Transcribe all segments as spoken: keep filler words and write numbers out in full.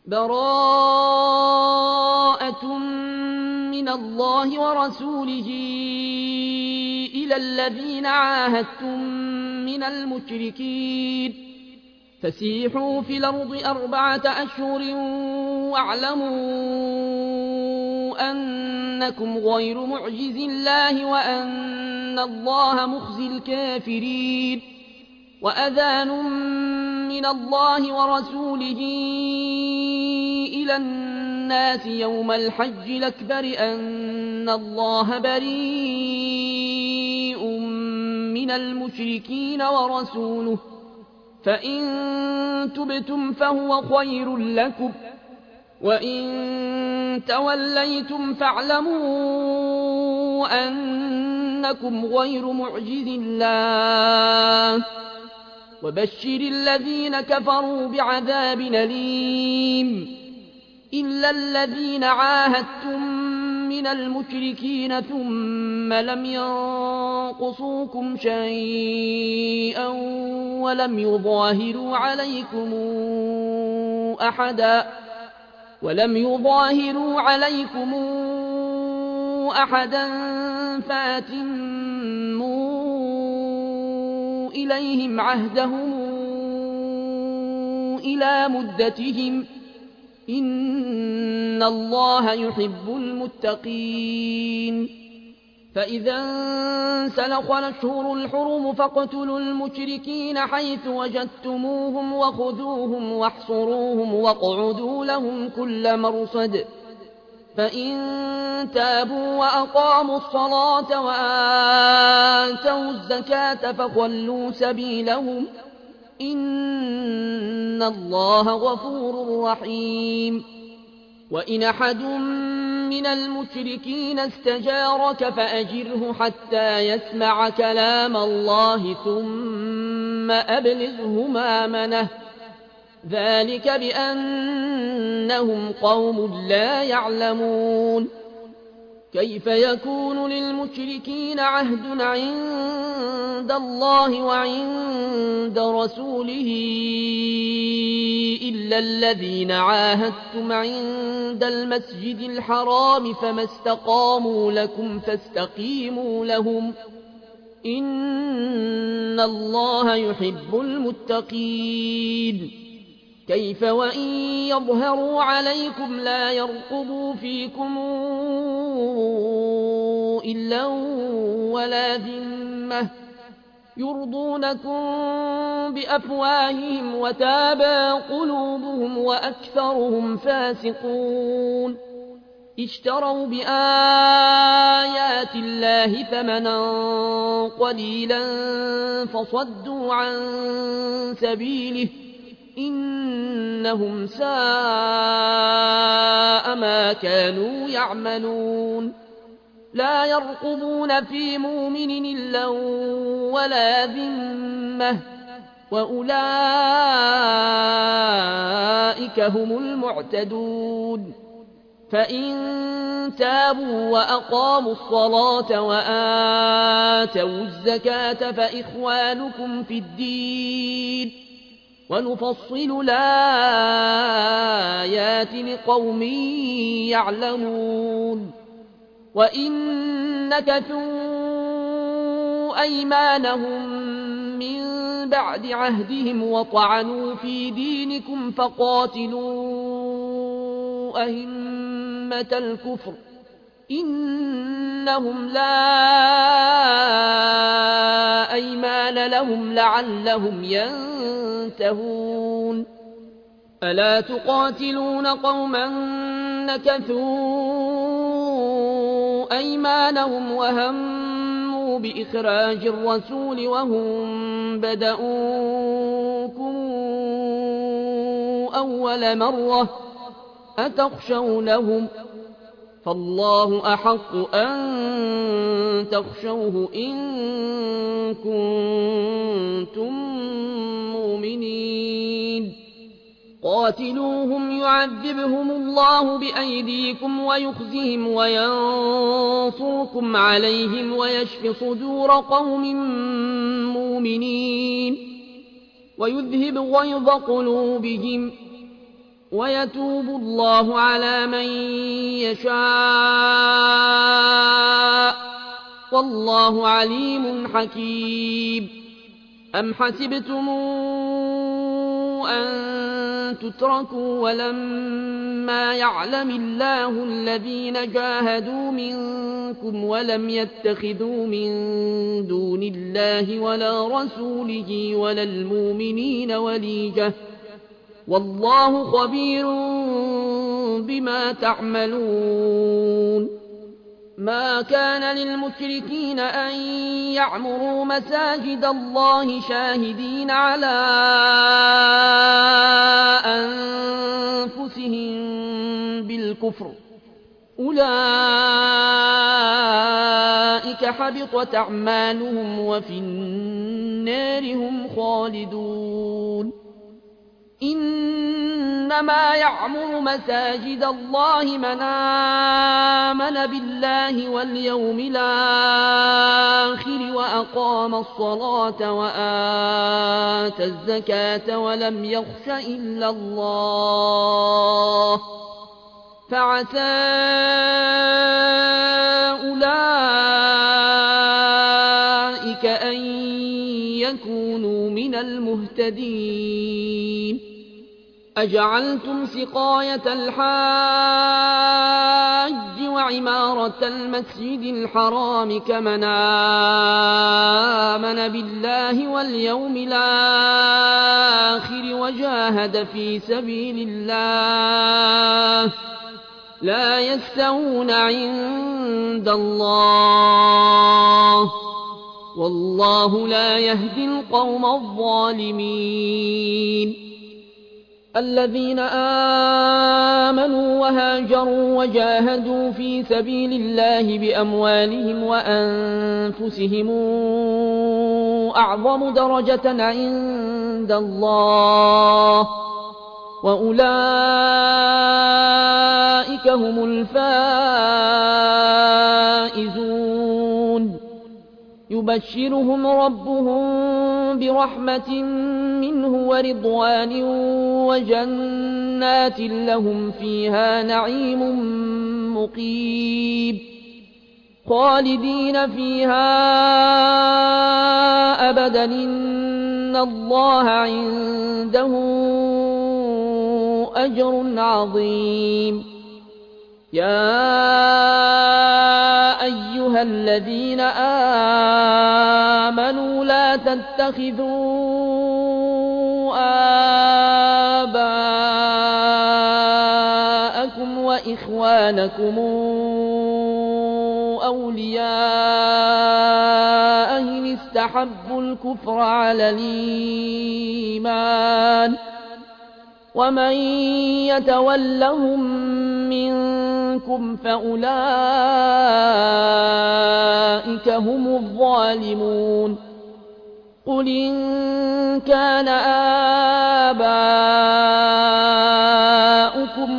براءة من الله ورسوله إلى الذين عاهدتم من المشركين فسيحوا في الأرض أربعة أشهر واعلموا أنكم غير معجز الله وأن الله مخزي الكافرين وأذان من الله ورسوله إلى الناس يوم الحج الأكبر أن الله بريء من المشركين ورسوله فإن تبتم فهو خير لكم وإن توليتم فاعلموا أنكم غير معجز الله وبشر الذين كفروا بعذاب أليم إلا الذين عاهدتم من المشركين ثم لم ينقصوكم شيئا ولم يظاهروا عليكم أحدا ولم يظاهروا عليكم أحدا فأتموا إليهم عهدهم إلى مدتهم إن الله يحب المتقين فإذا انسلخ الأشهر الحرم فاقتلوا المشركين حيث وجدتموهم وخذوهم واحصروهم واقعدوا لهم كل مرصد فإن تابوا وأقاموا الصلاة وآتوا الزكاة فخلوا سبيلهم إن الله غفور رحيم وإن أحد من المشركين استجارك فأجره حتى يسمع كلام الله ثم أبلغه مأمنه ذلك بأنهم قوم لا يعلمون كيف يكون للمشركين عهد عند الله وعند رسوله إلا الذين عاهدتم عند المسجد الحرام فما استقاموا لكم فاستقيموا لهم إن الله يحب المتقين كيف وإن يظهروا عليكم لا يرقبوا فيكم إلا ولا ذمة يرضونكم بأفواههم وتابى قلوبهم وأكثرهم فاسقون اشتروا بآيات الله ثمنا قليلا فصدوا عن سبيله إنهم ساء ما كانوا يعملون لا يرقبون في مؤمن إلا ولا ذمة وأولئك هم المعتدون فإن تابوا وأقاموا الصلاة وآتوا الزكاة فإخوانكم في الدين ونفصل الآيات لقوم يعلمون وإن نكثوا أيمانهم من بعد عهدهم وطعنوا في دينكم فقاتلوا أئمة الكفر إنهم لا أيمان لهم لعلهم ينتهون ألا تقاتلون قوما نكثوا أيمانهم وهموا بإخراج الرسول وهم بدؤوكم أول مرة أتخشونهم فالله أحق أن تخشوه إن كنتم مؤمنين قاتلوهم يعذبهم الله بأيديكم ويخزهم وينصركم عليهم ويشف صدور قوم مؤمنين ويذهب غيظ قلوبهم ويتوب الله على من يشاء والله عليم حكيم. أم حسبتم أن تتركوا ولما يعلم الله الذين جاهدوا منكم ولم يتخذوا من دون الله ولا رسوله ولا المؤمنين وليجة والله خبير بما تعملون. ما كان للمشركين أن يعمروا مساجد الله شاهدين على أنفسهم بالكفر أولئك حبطت أعمالهم وفي النار هم خالدون. إنما يعمر مساجد الله من آمن بالله واليوم الآخر وأقام الصلاة وآتى الزكاة ولم يخش إلا الله فعسى أولئك أن يكونوا من المهتدين. أجعلتم سقاية الحاج وعمارة المسجد الحرام كمن آمن بالله واليوم الآخر وجاهد في سبيل الله لا يستوون عند الله والله لا يهدي القوم الظالمين. الذين آمنوا وهاجروا وجاهدوا في سبيل الله بأموالهم وأنفسهم أعظم درجة عند الله وأولئك هم الفائزون. يبشرهم ربهم برحمة منه ورضوان وجنات لهم فيها نعيم مقيم خالدين فيها أبدا إن الله عنده أجر عظيم. يا أيها الذين آمنوا لا تتخذوا آباءكم وإخوانكم أولياء إن استحبوا الكفر على الإيمان ومن يتولهم منكم فأولئك هم الظالمون. قل إن كان آباؤكم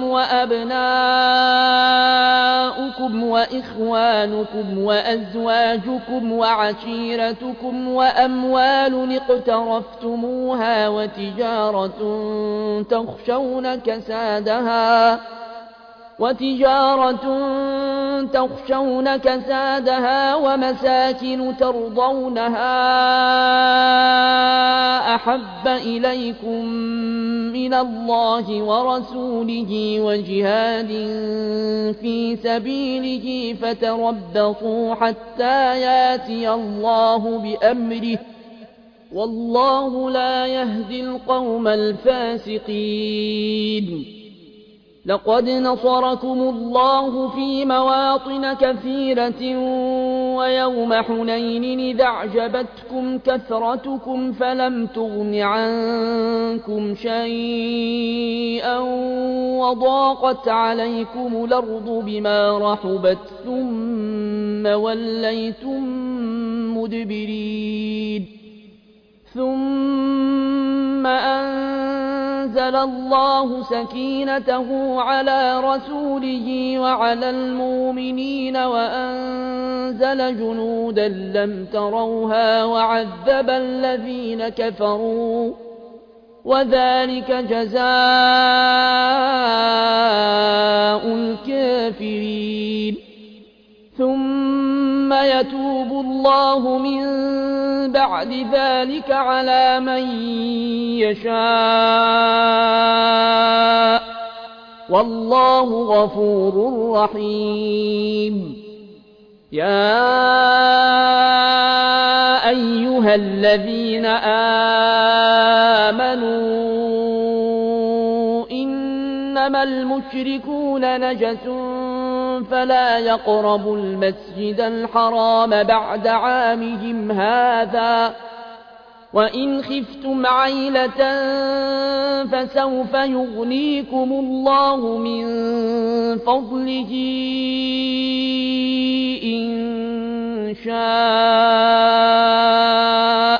وأبناؤكم وإخوانكم وأزواجكم وعشيرتكم وأموال اقترفتموها وتجارة تخشون كسادها وتجارة تخشون كسادها ومساكن ترضونها أحب إليكم من الله ورسوله وجهاد في سبيله فتربصوا حتى ياتي الله بأمره والله لا يهدي القوم الفاسقين. لقد نصركم الله في مواطن كثيرة ويوم حنين إذ أعجبتكم كثرتكم فلم تغن عنكم شيئا وضاقت عليكم الأرض بما رحبت ثم وليتم مدبرين. ثم أنزل الله سكينته على رسوله وعلى المؤمنين وأنزل جنودا لم تروها وعذب الذين كفروا وذلك جزاء الكافرين. ثم يتوب الله من بعد ذلك على من يشاء والله غفور رحيم. يا أيها الذين آمنوا إنما المشركون نجس فلا يقربوا المسجد الحرام بعد عامهم هذا وإن خفتم عيلة فسوف يغنيكم الله من فضله إن شاء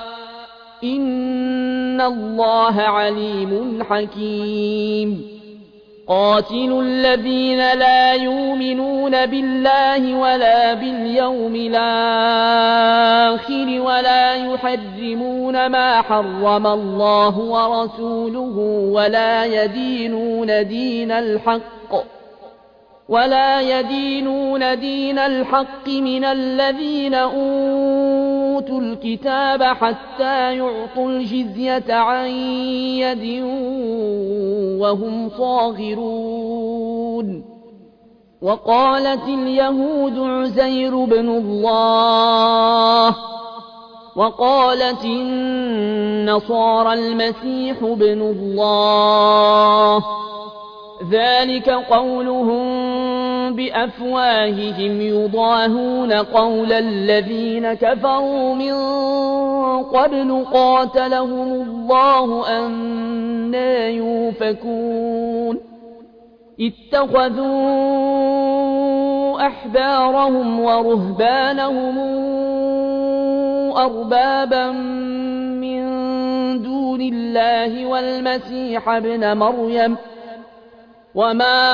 إن الله عليم حكيم. قاتلوا الذين لا يؤمنون بالله ولا باليوم الآخر ولا يحرمون ما حرم الله ورسوله ولا يدينون دين الحق ولا يدينون دين الحق من الذين أوتوا الكتاب حتى يعطوا الجزية عن يد وهم صاغرون. وقالت اليهود عزير بن الله وقالت النصارى المسيح بن الله ذلك قولهم بأفواههم يضاهون قول الذين كفروا من قبل قاتلهم الله أنى يؤفكون. اتخذوا أحبارهم ورهبانهم أربابا من دون الله والمسيح ابن مريم وما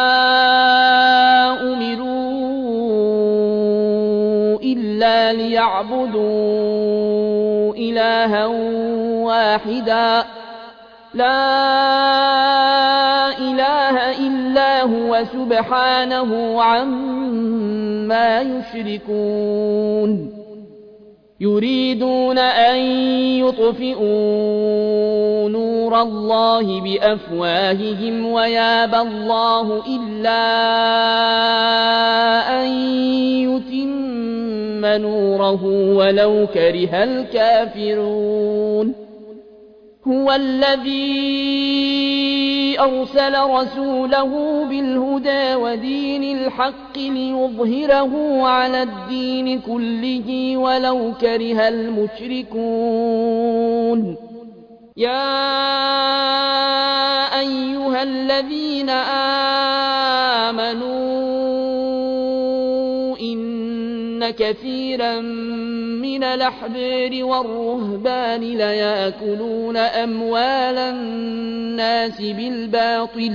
أمروا إلا ليعبدوا إلها واحدا لا إله إلا هو سبحانه عما يشركون. يريدون أن يطفئوا نور الله بأفواههم ويابى الله إلا أن يتم نوره ولو كره الكافرون. هو الذي أرسل رسوله بالهدى ودين الحق ليظهره على الدين كله ولو كره المشركون. يا أيها الذين آمنوا إن كثيرا من الأحبار والرهبان ليأكلون أموال الناس بالباطل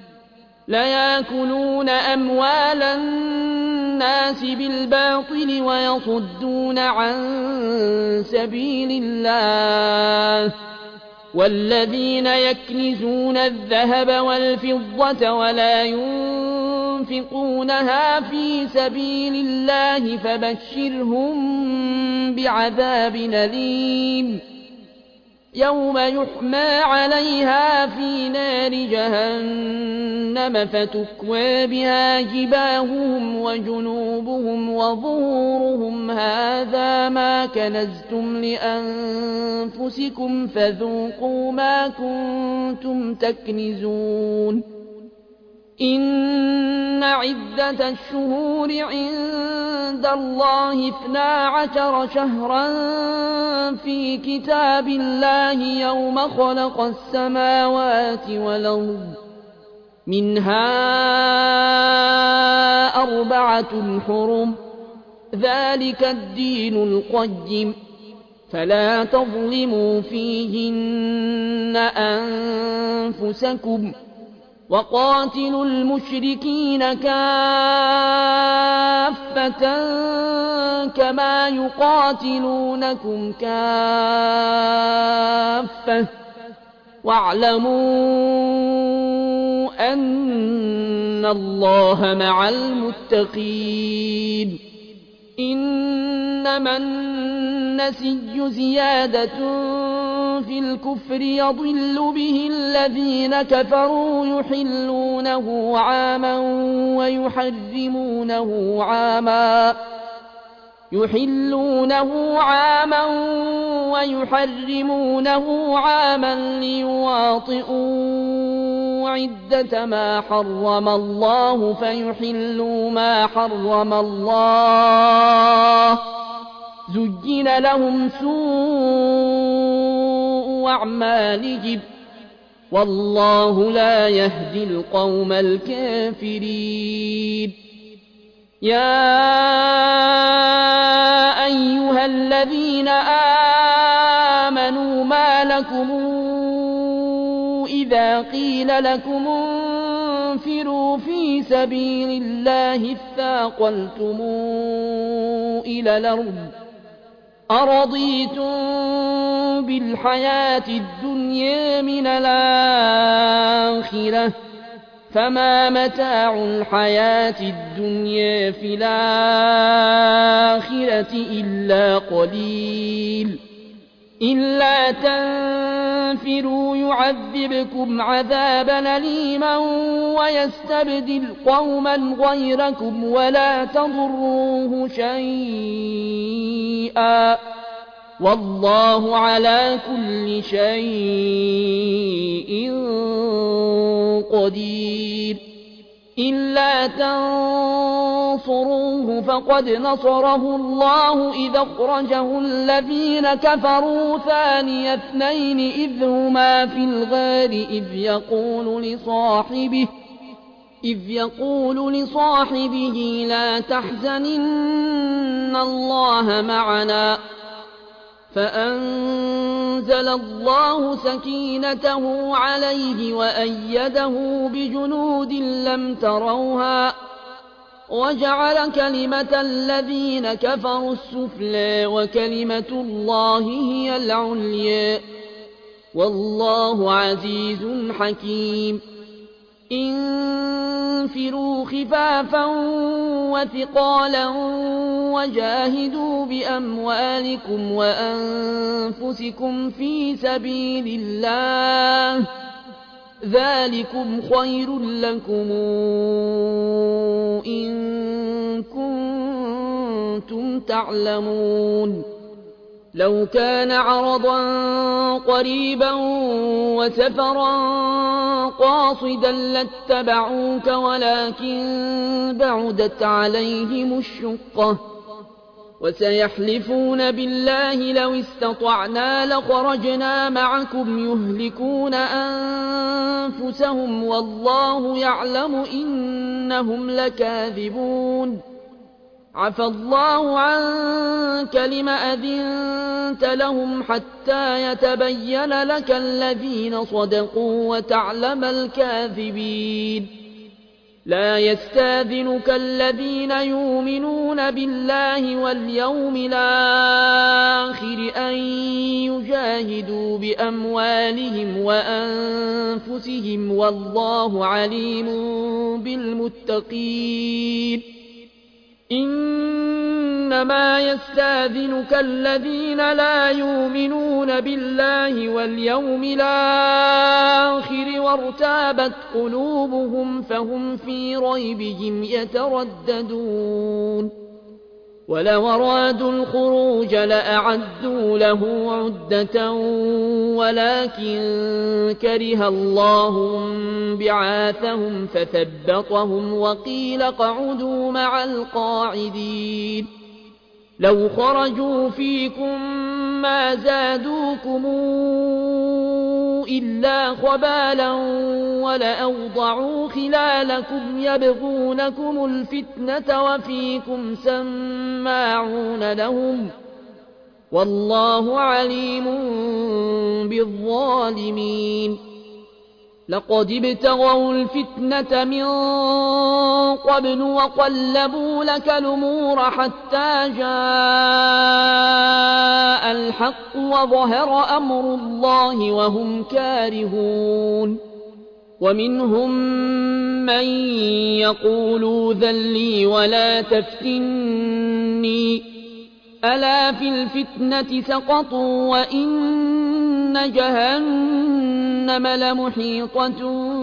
ليأكلون أموال الناس بالباطل ويصدون عن سبيل الله. والذين يكنزون الذهب والفضة ولا ينفقونها في سبيل الله فبشرهم بعذاب أليم يوم يحمى عليها في نار جهنم فتكوى بها جباههم وجنوبهم وظهورهم هذا ما كنزتم لأنفسكم فذوقوا ما كنتم تكنزون. إن عدة الشهور عند الله اثنا عشر شهرا في كتاب الله يوم خلق السماوات والأرض منها أربعة حرم ذلك الدين القيم فلا تظلموا فيهن أنفسكم وقاتلوا المشركين كافة كما يقاتلونكم كافة واعلموا أن الله مع المتقين إنما النسي زيادة في الكفر يضل به الذين كفروا يحلونه عاما ويحرمونه عاما يحلونه عاما ويحرمونه عاما ليواطئوا عدة ما حرم الله فيحلوا ما حرم الله زين لهم سوء أعمالهم والله لا يهدي القوم الكافرين يا أيها الذين آمنوا ما لكم إذا قيل لكم انفروا في سبيل الله اثاقلتم إلى الأرض أرضيتم بالحياة الدنيا من الآخرة فما متاع الحياة الدنيا في الآخرة إلا قليل إلا تنفروا يعذبكم عذابا أليما ويستبدل قوما غيركم ولا تضروه شيئا والله على كل شيء قدير إلا تنصروه فقد نصره الله إذ أخرجه الذين كفروا ثاني اثنين إذ هما في الغار إذ يقول لصاحبه إذ يقول لصاحبه لا تحزن إن الله معنا فأنزل الله سكينته عليه وأيده بجنود لم تروها وجعل كلمة الذين كفروا السفلى وكلمة الله هي العليا والله عزيز حكيم انفروا خفافا وثقالا وجاهدوا بأموالكم وأنفسكم في سبيل الله ذلكم خير لكم إن كنتم تعلمون لو كان عرضا قريبا وسفرا قاصدا لاتبعوك ولكن بعدت عليهم الشقة وسيحلفون بالله لو استطعنا لخرجنا معكم يهلكون أنفسهم والله يعلم إنهم لكاذبون عفى الله عنك لم أذنت لهم حتى يتبين لك الذين صدقوا وتعلم الكاذبين لا يستاذنك الذين يؤمنون بالله واليوم الآخر أن يجاهدوا بأموالهم وأنفسهم والله عليم بالمتقين إنما يستاذنك الذين لا يؤمنون بالله واليوم الآخر وارتابت قلوبهم فهم في ريبهم يترددون ولو أرادوا الخروج لأعدوا له عدة ولكن كره الله بعاثهم فثبطهم وقيل اقعدوا مع القاعدين لو خرجوا فيكم ما زادوكم إلا خبالا ولأوضعوا خلالكم يبغونكم الفتنة وفيكم سماعون لهم والله عليم بالظالمين لقد ابتغوا الفتنة من قبل وقلبوا لك الأمور حتى جاء الحق وظهر أمر الله وهم كارهون ومنهم من يقول ذل لي ولا تفتني ألا في الفتنة سقطوا وإن جهنم لمحيطة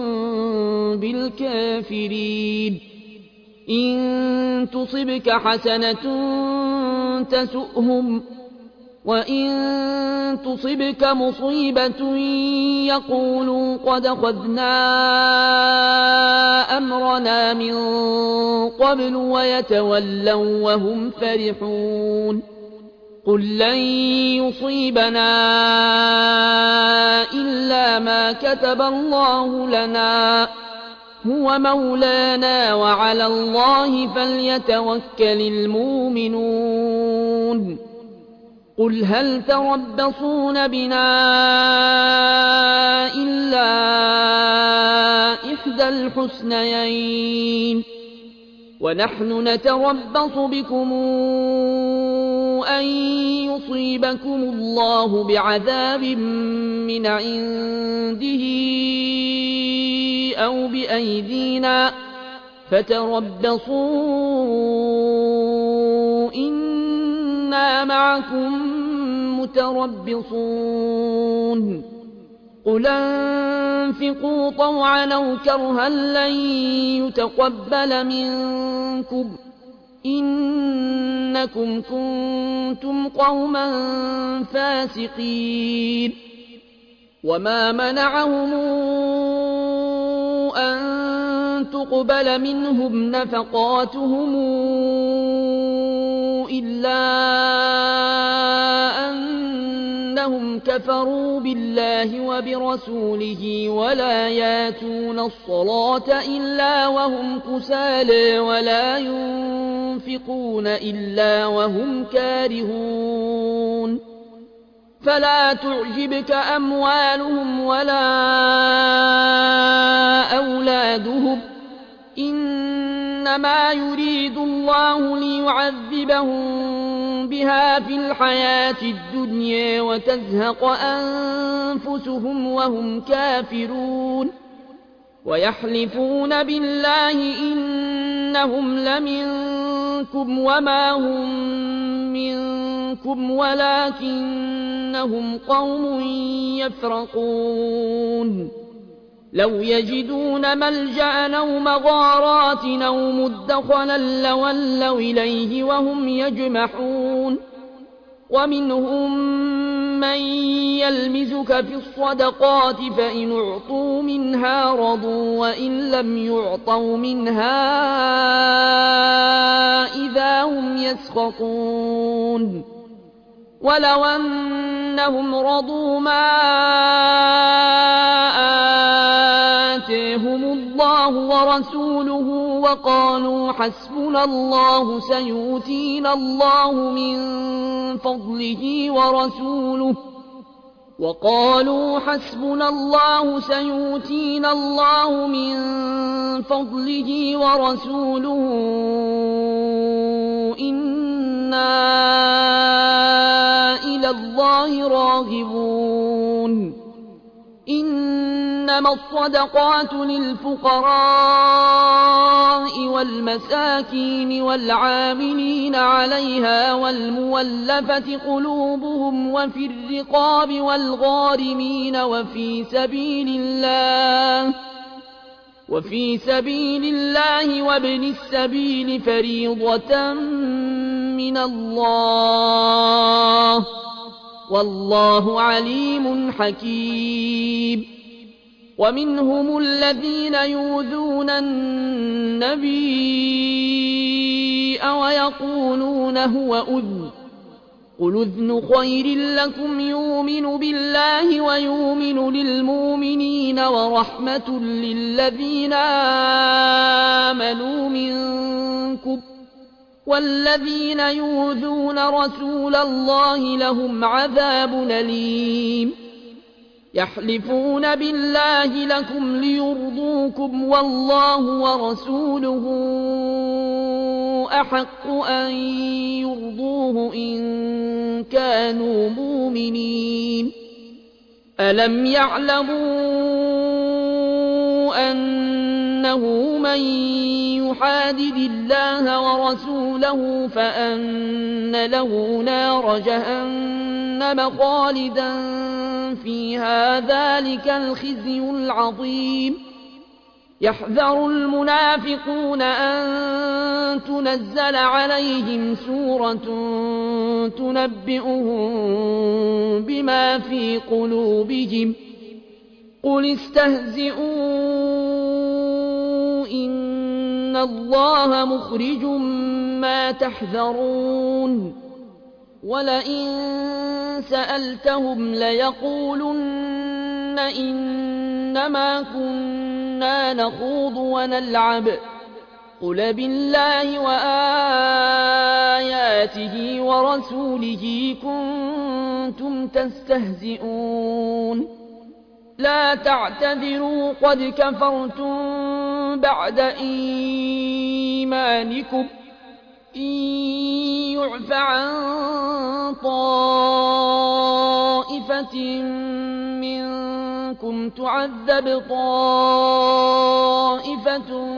بالكافرين إن تصبك حسنة تسؤهم وإن تصبك مصيبة يقولوا قد أخذنا أمرنا من قبل ويتولوا وهم فرحون قل لن يصيبنا إلا ما كتب الله لنا هو مولانا وعلى الله فليتوكل المؤمنون قل هل تربصون بنا إلا إحدى الحسنيين ونحن نتربص بكم أن يصيبكم الله بعذاب من عنده أو بأيدينا فتربصوا إنا معكم متربصون قل انفقوا طوعا أو كرها لن يتقبل منكم إنكم كنتم قوما فاسقين وما منعهم أن تقبل منهم نفقاتهم إلا أنهم كفروا بالله وبرسوله ولا ياتون الصلاة إلا وهم كسالى ولا ينفقون إلا وهم كارهون فلا تعجبك أموالهم ولا أولادهم إنما يريد الله ليعذبهم بها في الحياة الدنيا وتزهق أنفسهم وهم كافرون ويحلفون بالله إنهم لمنكم وما هم منكم ولكنهم قوم يفرقون لو يجدون ملجأ أو مغارات أو مدخلا لولوا إليه وهم يجمحون ومنهم من يلمزك في الصدقات فإن أعطوا منها رضوا وإن لم يعطوا منها إذا هم يسخطون ولو أنهم رضوا ما آتيهم الله ورسوله وقالوا حسبنا الله سيؤتينا الله من فضله ورسوله وقالوا حسبنا الله سيؤتينا الله من فضله ورسوله إنا إلى الله راغبون إنما الصدقات للفقراء والمساكين والعاملين عليها والمولفة قلوبهم وفي الرقاب والغارمين وفي سبيل الله وفي سبيل الله وابن السبيل فريضة من الله والله عليم حكيم ومنهم الذين يؤذون النبي ويقولون هو أذن قل أذن خير لكم يؤمن بالله ويؤمن للمؤمنين ورحمة للذين آمنوا منكم والذين يؤذون رسول الله لهم عذاب أليم يحلفون بالله لكم ليرضوكم والله ورسوله أحق أن يرضوه إن كانوا مؤمنين ألم يعلموا أنه من يحادد الله ورسوله فأن له نار جهنم خالدا فيها ذلك الخزي العظيم يحذر المنافقون أن تنزل عليهم سورة تنبئهم بما في قلوبهم قل استهزئوا إن الله مخرج ما تحذرون ولئن سألتهم ليقولن إنما كنا نخوض ونلعب قل بالله وآياته ورسوله كنتم تستهزئون لا تعتذروا قد كفرتم بعد إيمانكم إن يعف عن طائفة منكم تعذب طائفة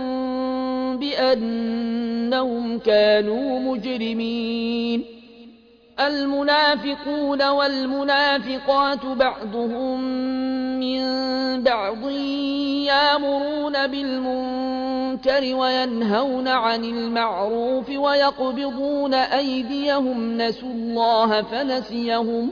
بأنهم كانوا مجرمين المنافقون والمنافقات بعضهم من بعض يأمرون بالمنكر وينهون عن المعروف ويقبضون أيديهم نسوا الله فنسيهم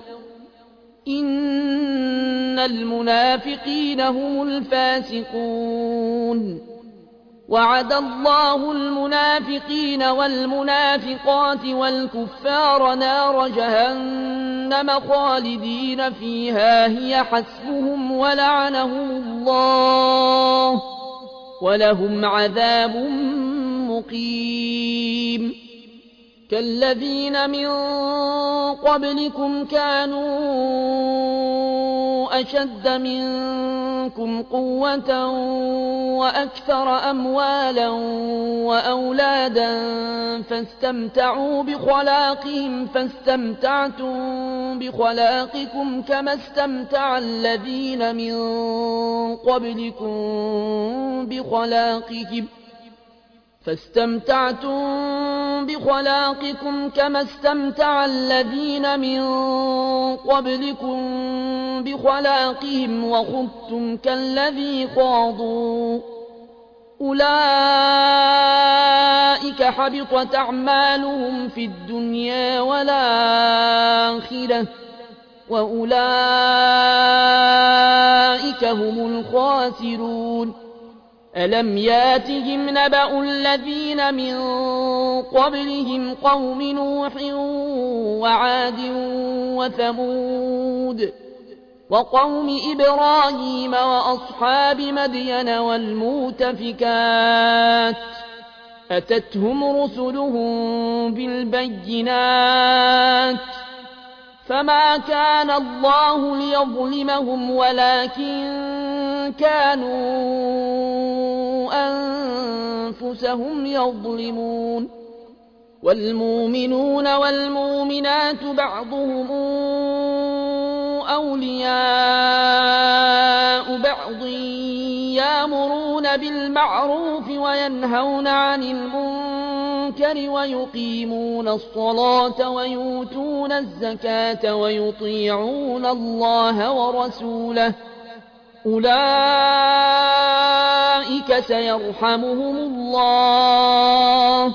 إن المنافقين هم الفاسقون وعد الله المنافقين والمنافقات والكفار نار جهنم خالدين فيها هي حسبهم ولعنهم الله ولهم عذاب مقيم كالذين من قبلكم كانوا أشد منكم قوة وأكثر أموالا وأولادا فاستمتعوا بخلاقهم فاستمتعتم بخلاقكم كما استمتع الذين من قبلكم بخلاقهم فاستمتعتم بخلاقكم كما استمتع الذين من قبلكم بخلاقهم وخضتم كالذي خاضوا أولئك حبطت أعمالهم في الدنيا والآخرة وأولئك هم الخاسرون ألم ياتهم نبأ الذين من قبلهم قوم نوح وعاد وثمود وقوم إبراهيم وأصحاب مدين والمؤتفكات أتتهم رسلهم بالبينات فما كان الله ليظلمهم ولكن كانوا أنفسهم يظلمون والمؤمنون والمؤمنات بعضهم أولياء بعض يأمرون بالمعروف وينهون عن المنكر ويقيمون الصلاة ويؤتون الزكاة ويطيعون الله ورسوله أولئك سيرحمهم الله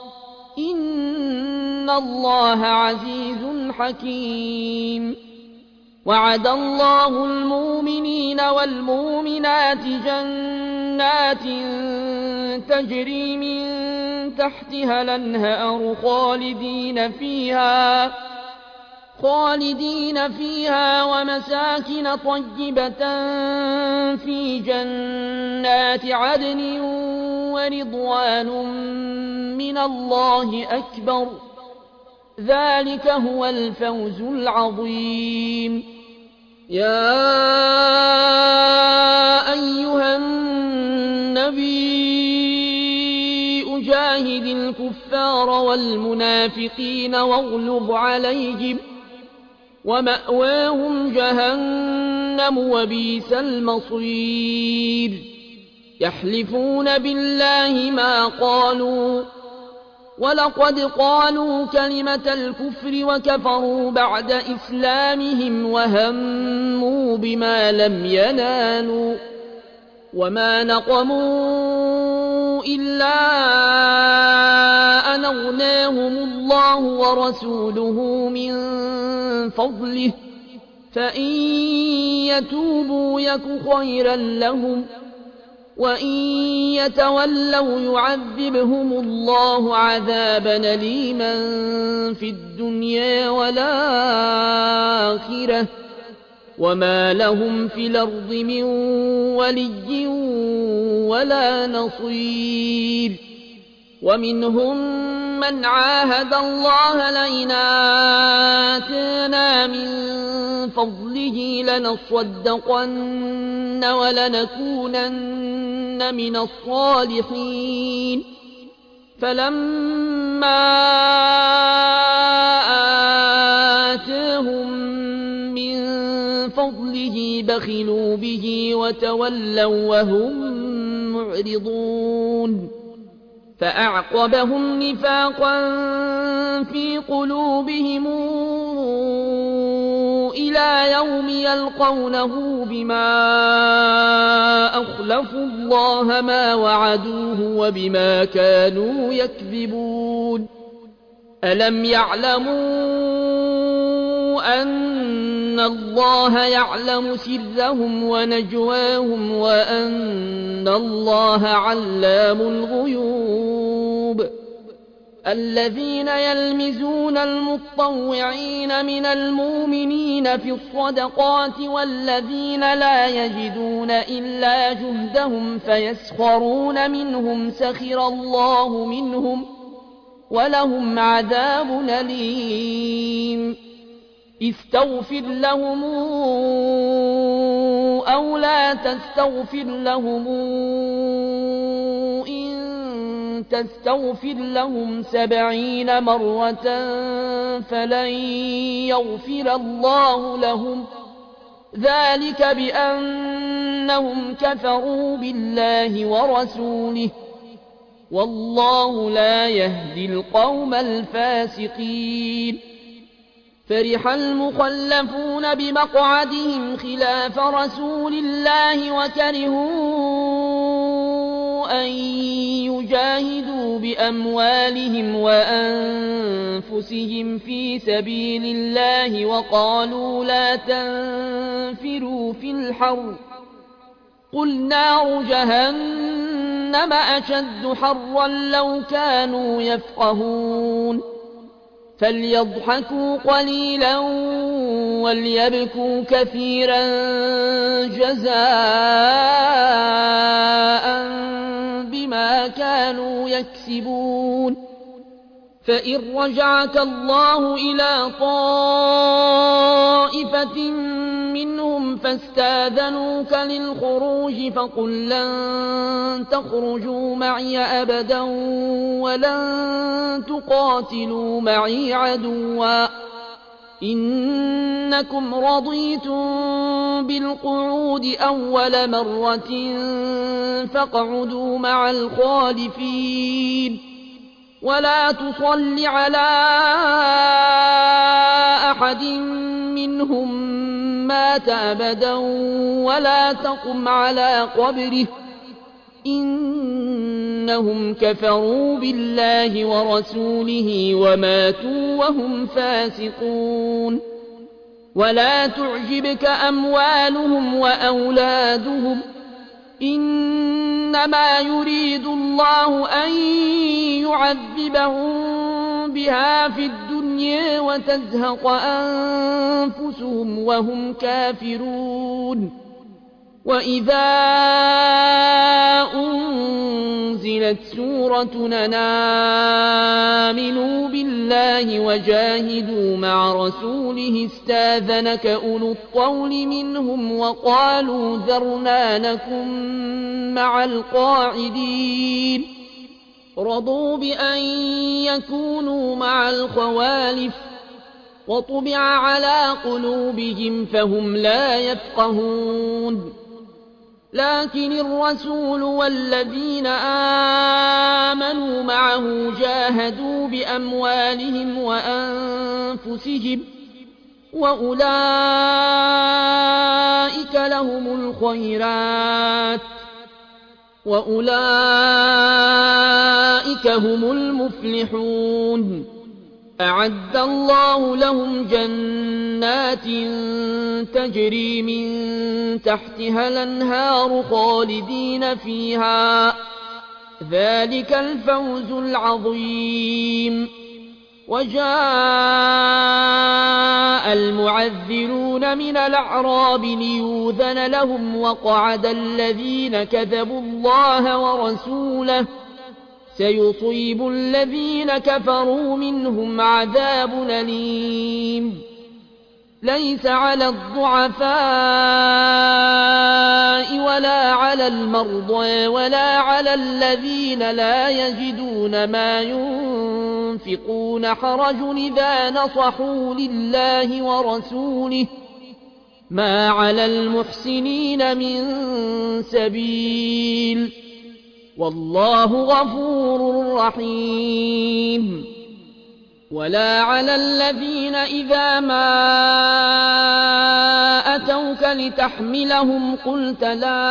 إن الله عزيز حكيم وعد الله المؤمنين والمؤمنات جنات تجري من تحتها الأنهار خالدين فيها خالدين فيها ومساكن طيبة في جنات عدن ورضوان من الله أكبر ذلك هو الفوز العظيم يا أيها النبي جاهد الكفار والمنافقين واغلظ عليهم ومأواهم جهنم وبئس المصير يحلفون بالله ما قالوا ولقد قالوا كلمة الكفر وكفروا بعد إسلامهم وهموا بما لم ينالوا وما نقموا إلا أن أغناهم الله ورسوله من فضله فإن يتوبوا يك خيرا لهم وإن يتولوا يعذبهم الله عذابا أليما في الدنيا والآخرة وما لهم في الأرض من ولي ولا نصير ومنهم من عاهد الله لئن آتانا من فضله لنصدقن ولنكونن من الصالحين فلما آتاهم من فضله بخلوا به وتولوا وهم معرضون فأعقبهم نفاقا في قلوبهم إلى يوم يلقونه بما أخلفوا الله ما وعدوه وبما كانوا يكذبون ألم يعلموا أن الله يعلم سرهم ونجواهم وأن الله علام الغيوب الذين يلمزون المطوعين من المؤمنين في الصدقات والذين لا يجدون إلا جهدهم فيسخرون منهم سخر الله منهم ولهم عذاب أليم استغفر لهم أو لا تستغفر لهم إن تستغفر لهم سبعين مرة فلن يغفر الله لهم ذلك بأنهم كفروا بالله ورسوله والله لا يهدي القوم الفاسقين فرح المخلفون بمقعدهم خلاف رسول الله وكرهوا أن يجاهدوا بأموالهم وأنفسهم في سبيل الله وقالوا لا تنفروا في الحر قل نار جهنم أشد حرا لو كانوا يفقهون فليضحكوا قليلا وليبكوا كثيرا جزاء بما كانوا يكسبون فإن رجعك الله إلى طائفة منهم فاستاذنوك للخروج فقل لن تخرجوا معي أبدا ولن تقاتلوا معي عدوا إنكم رضيتم بالقعود أول مرة فاقعدوا مع الخالفين ولا تصل على أحد منهم مات أبدا ولا تقم على قبره إنهم كفروا بالله ورسوله وماتوا وهم فاسقون ولا تعجبك أموالهم وأولادهم إنما يريد الله أن يعذبهم بها في الدنيا وتزهق أنفسهم وهم كافرون وإذا أنزلت سورة أن آمنوا بالله وجاهدوا مع رسوله استاذنك أولو الطول منهم وقالوا ذرنا نكن مع القاعدين رضوا بأن يكونوا مع الخوالف وطبع على قلوبهم فهم لا يفقهون لكن الرسول والذين آمنوا معه جاهدوا بأموالهم وأنفسهم وأولئك لهم الخيرات وأولئك هم المفلحون أعد الله لهم جنات تجري من تحتها الأنهار خالدين فيها ذلك الفوز العظيم وجاء المعذرون من الأعراب ليؤذن لهم وقعد الذين كذبوا الله ورسوله سيصيب الذين كفروا منهم عذاب أليم ليس على الضعفاء ولا على المرضى ولا على الذين لا يجدون ما ينفقون حرج إذا نصحوا لله ورسوله ما على المحسنين من سبيل والله غفور رحيم ولا على الذين إذا ما أتوك لتحملهم قلت لا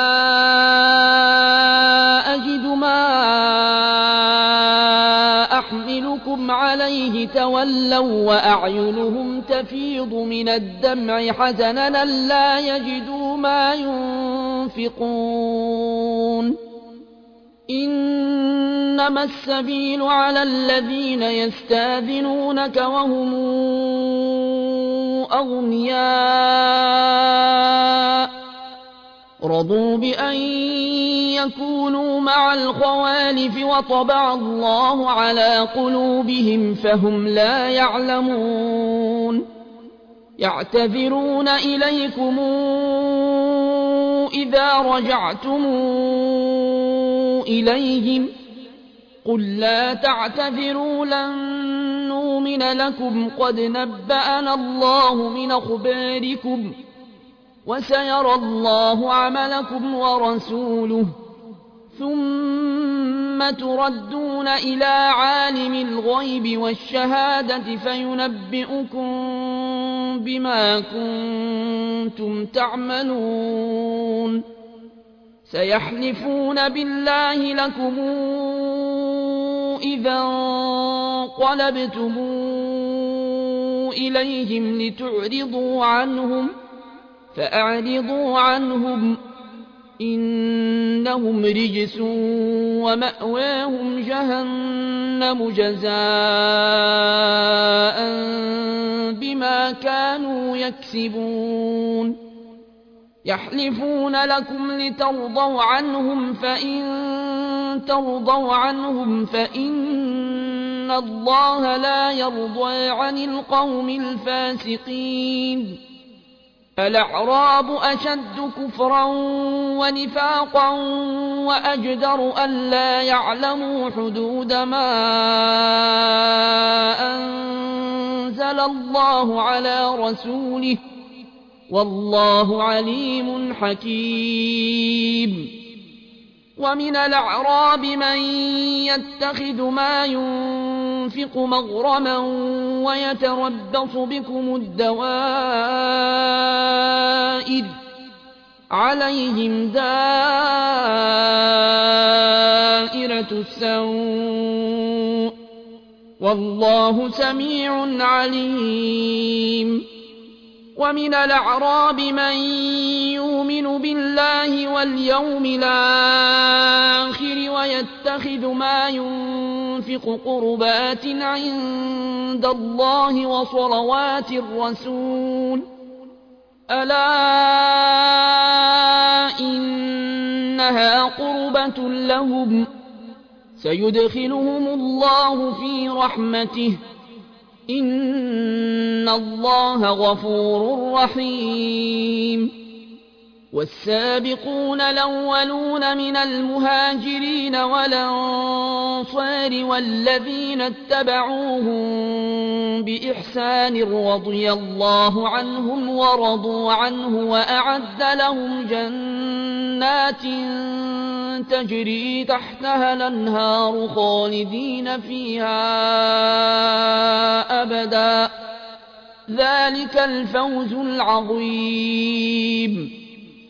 أجد ما أحملكم عليه تولوا وأعينهم تفيض من الدمع حزنا لا يجدوا ما ينفقون إنما السبيل على الذين يستاذنونك وهم أغنياء رضوا بأن يكونوا مع الخوالف وطبع الله على قلوبهم فهم لا يعلمون يعتذرون إليكم إذا رجعتم إليهم قل لا تعتذروا لن نؤمن لكم قد نبأنا الله من أخباركم وسيرى الله عملكم ورسوله ثم تردون إلى عالم الغيب والشهادة فينبئكم بما كنتم تعملون سيحلفون بالله لكم إذا انقلبتم إليهم لتعرضوا عنهم فأعرضوا عنهم إنهم رجس ومأواهم جهنم جزاء بما كانوا يكسبون يحلفون لكم لترضوا عنهم فإن ترضوا عنهم فإن الله لا يرضى عن القوم الفاسقين الأعراب أشد كفرا ونفاقا وأجدر ألا يعلموا حدود ما أنزل الله على رسوله والله عليم حكيم ومن الأعراب من يتخذ ما ينفق مغرما ويتربص بكم الدوائر عليهم دائرة السوء والله سميع عليم ومن الأعراب من يؤمن بالله واليوم الآخر ويتخذ ما ينفق قربات عند الله وصلوات الرسول ألا إنها قربة لهم سيدخلهم الله في رحمته إن الله غفور رحيم والسابقون الأولون من المهاجرين والأنصار والذين اتبعوهم بإحسان رضي الله عنهم ورضوا عنه وأعد لهم جنات تجري تحتها الأنهار خالدين فيها أبدا ذلك الفوز العظيم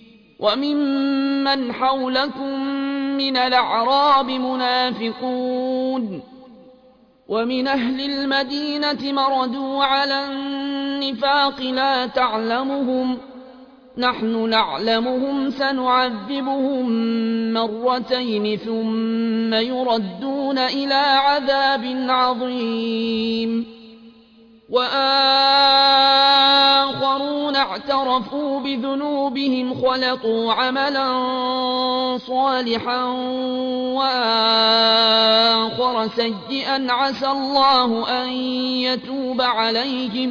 وممن حولكم من الأعراب منافقون ومن أهل المدينة مردوا على النفاق لا تعلمهم نحن نعلمهم سنعذبهم مرتين ثم يردون إلى عذاب عظيم وآخرون اعترفوا بذنوبهم خلطوا عملا صالحا وآخر سيئا عسى الله أن يتوب عليهم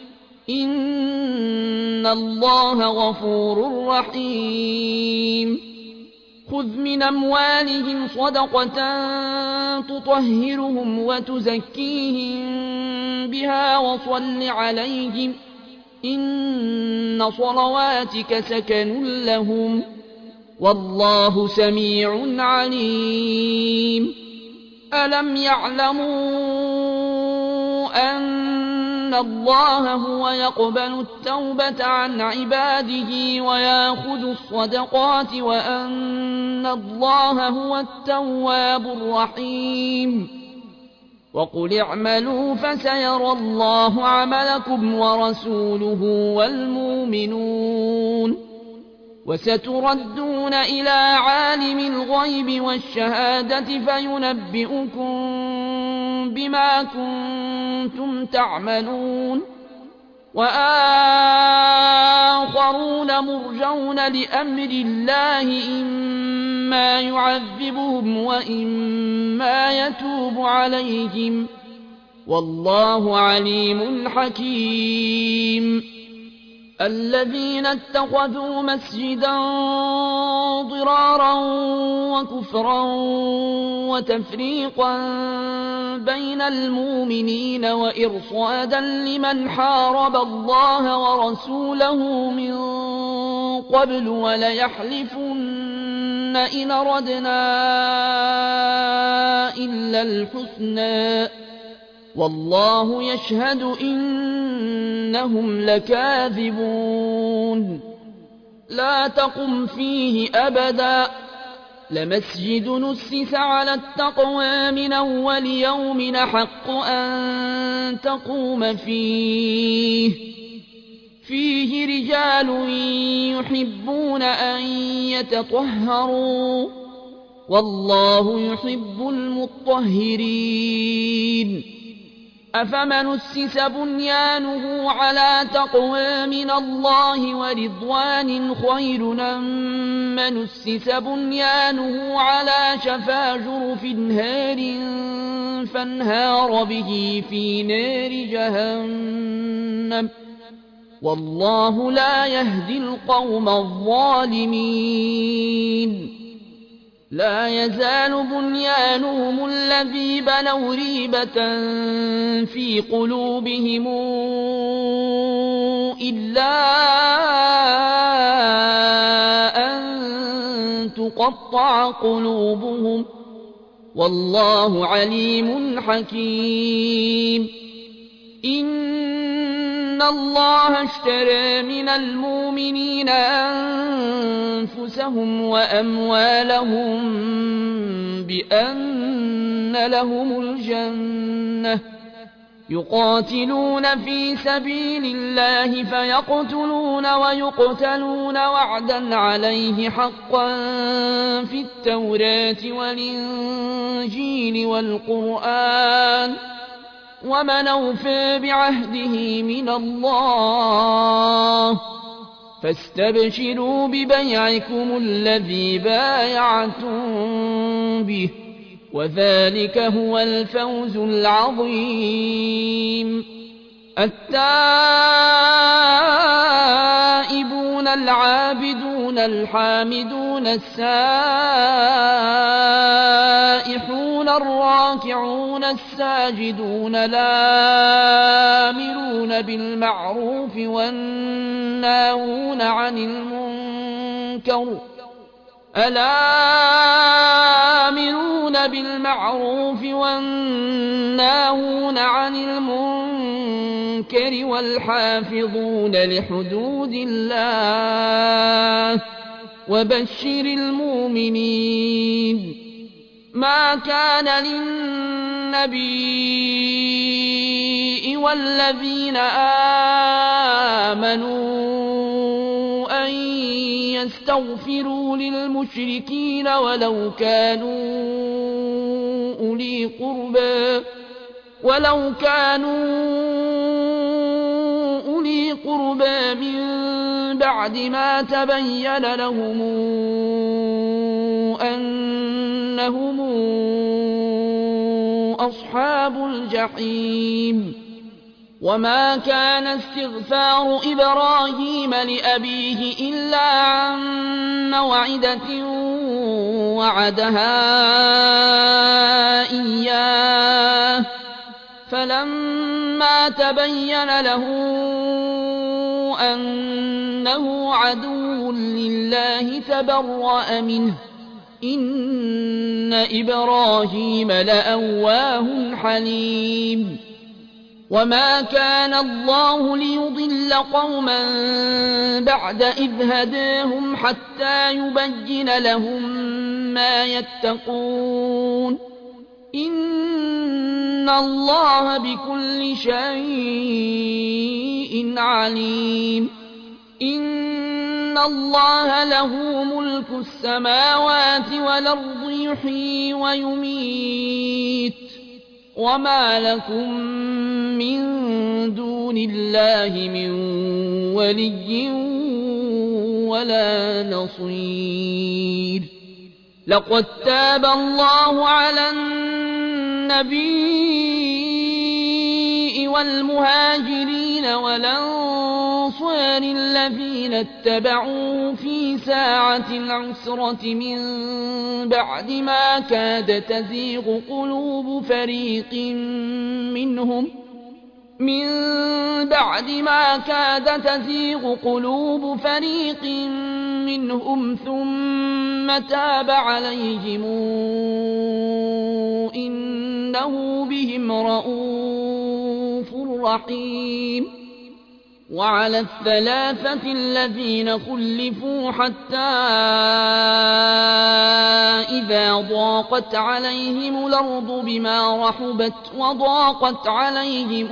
إن الله غفور رحيم خذ من أموالهم صدقة تطهرهم وتزكيهم بها وصل عليهم إن صلواتك سكن لهم والله سميع عليم ألم يعلموا أن الله هو يقبل التوبة عن عباده ويأخذ الصدقات وأن الله هو التواب الرحيم وقل اعملوا فسيرى الله عملكم ورسوله والمؤمنون وستردون إلى عالم الغيب والشهادة فينبئكم بما كنتم تعملون وآخرون مرجون لأمر الله إما يعذبهم وإما يتوب عليهم والله عليم حكيم الذين اتخذوا مسجدا ضرارا وكفرا وتفريقا بين المؤمنين وإرصادا لمن حارب الله ورسوله من قبل وليحلفن إن أردنا إلا الحسنى والله يشهد إنهم لكاذبون لا تقم فيه أبدا لمسجد نسس على التقوى من أول يوم حق أن تقوم فيه فيه رجال يحبون أن يتطهروا والله يحب المطهرين أفمن أسس بنيانه على تقوى من الله ورضوان خير أم من أسس بنيانه على شفا جرف هار فانهار به في نار جهنم والله لا يهدي القوم الظالمين لا يزال بنيانهم الذي بنوا ريبة في قلوبهم إلا أن تقطع قلوبهم والله عليم حكيم إن الله اشترى من المؤمنين أنفسهم وأموالهم بأن لهم الجنة يقاتلون في سبيل الله فيقتلون ويقتلون وعدا عليه حقا في التوراة والإنجيل والقرآن ومن أوفى بعهده من الله فاستبشروا ببيعكم الذي بايعتم به وذلك هو الفوز العظيم. التائبون العابدون الحامدون السائحون الراكعون الساجدون الآمرون بالمعروف والناهون عن المنكر الآمرون بالمعروف والناهون عن المنكر والحافظون لحدود الله وبشر المؤمنين. ما كان للنبي والذين آمنوا أن يستغفروا للمشركين ولو كانوا أولي قربى ولو كانوا أولي قربى من بعد ما تبين لهم أنهم أصحاب الجحيم. وما كان استغفار إبراهيم لأبيه إلا عن موعدة وعدها إياه فلما تبين له أنه عدو لله تبرأ منه إن إبراهيم لأواه حليم. وما كان الله ليضل قوما بعد إذ هداهم حتى يبين لهم ما يتقون إن الله بكل شيء عليم. إن الله له ملك السماوات والأرض يحيي ويميت وما لكم من دون الله من ولي ولا نصير. لقد تاب الله على النبي والمهاجرين والأنصار الذين اتبعوه في ساعة العسرة من بعد ما كاد تزيغ قلوب فريق منهم من بعد ما كاد تزيغ قلوب فريق منهم ثم تاب عليهم إنه بهم رءوف رحيم. وعلى الثلاثة الذين خلفوا حتى إذا ضاقت عليهم الأرض بما رحبت وضاقت عليهم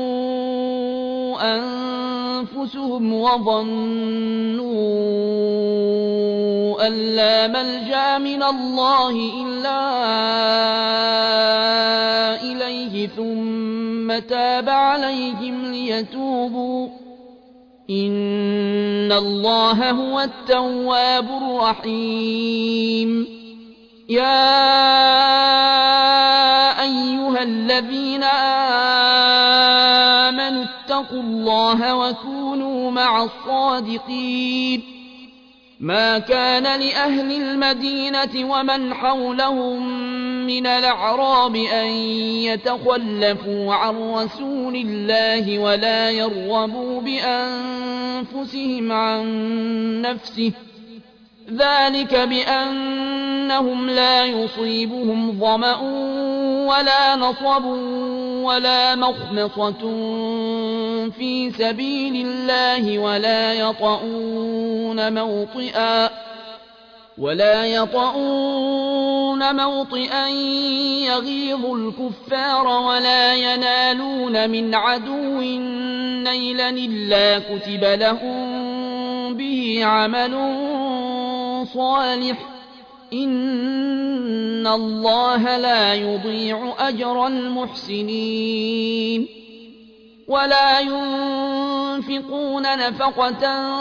أنفسهم وظنوا أن لا ملجأ من الله إلا إليه ثم تاب عليهم ليتوبوا إن الله هو التواب الرحيم. يا أيها الذين آمنوا اتقوا الله وكونوا مع الصادقين. ما كان لأهل المدينة ومن حولهم من الأعراب أن يتخلفوا عن رسول الله ولا يرغبوا بأنفسهم عن نفسه ذلك بأنهم لا يصيبهم ظمأ ولا نصب ولا مخمصة في سبيل الله ولا يطؤون موطئا ولا يطؤون موطئا يغيظ الكفار ولا ينالون من عدو نيلا إلا كتب لهم به عمل صالح إن الله لا يضيع أجر المحسنين. ولا ينفقون نفقة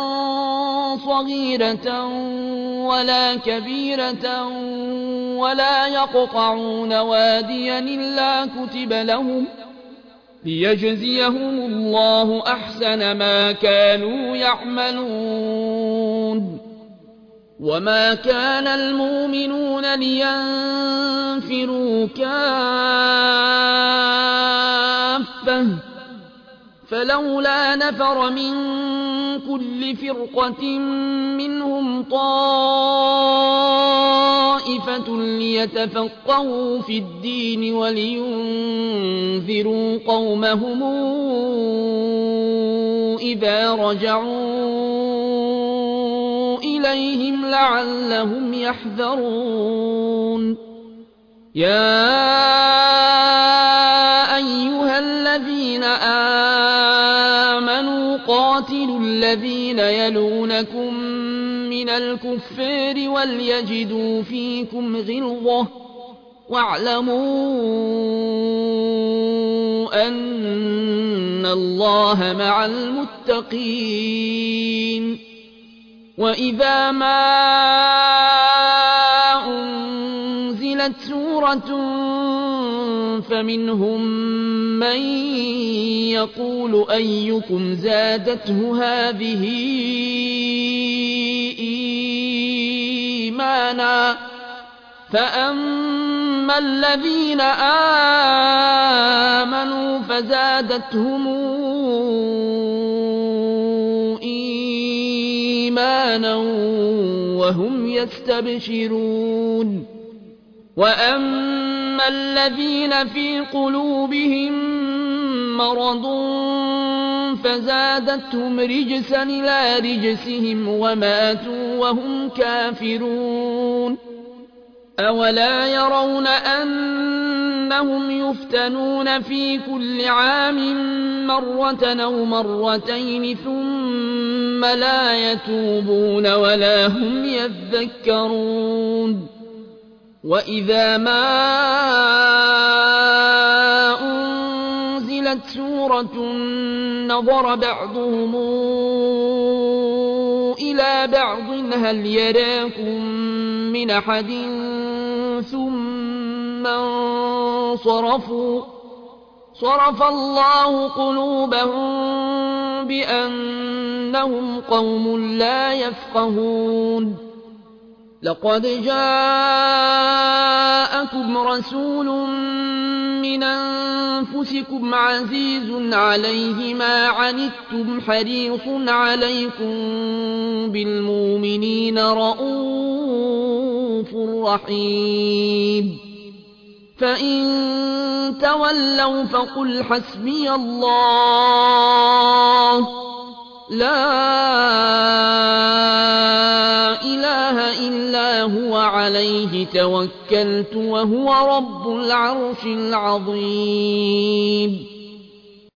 صغيرة ولا كبيرة ولا يقطعون واديا إلا كتب لهم ليجزيهم الله أحسن ما كانوا يعملون وما كان المؤمنون لينفروا كافة فلولا نفر من كل فرقة منهم طائفة ليتفقهوا في الدين ولينذروا قومهم إذا رجعوا إليهم لعلهم يحذرون يا أيها الذين آمنوا قاتلوا الذين يلونكم من الكفار وليجدوا فيكم غلظة واعلموا أن الله مع المتقين وإذا ما أنزلت سورة فمنهم من يقول أيكم زادته هذه إيمانا فأما الذين آمنوا فزادتهم إيمانا وهم يستبشرون وأما الذين في قلوبهم مرض فزادتهم رجسا إلى رجسهم وماتوا وهم كافرون أولا يرون أنهم يفتنون في كل عام مرة أو مرتين ثم لا يتوبون ولا هم يذكرون وإذا ما أنزلت سورة نظر بعضهم إلى بعض هل يراكم من أحد ثم انصرفوا صرف الله قلوبهم بأنهم قوم لا يفقهون لقد جاءكم رسول من أنفسكم عزيز عليه ما عنتم حريص عليكم بالمؤمنين رءوف رحيم فإن تولوا فقل حسبي الله لا إله إلا هو عليه توكلت وهو رب العرش العظيم